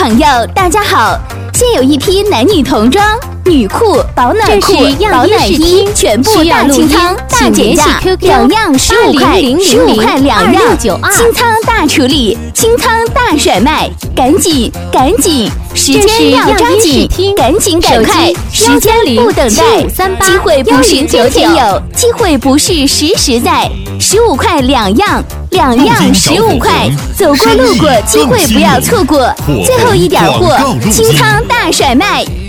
朋友，大家好！现有一批男女童装、女裤、保暖裤、保暖衣，全部大清仓、大减价，2样15块，15块2样，清仓大处理，清仓大甩卖，赶紧！时间要抓紧，赶紧赶快，时间不等待，机会不是天天有，机会不是时在，15块2样，2样15块，走过路过，机会不要错过，最后一点货，清仓大甩卖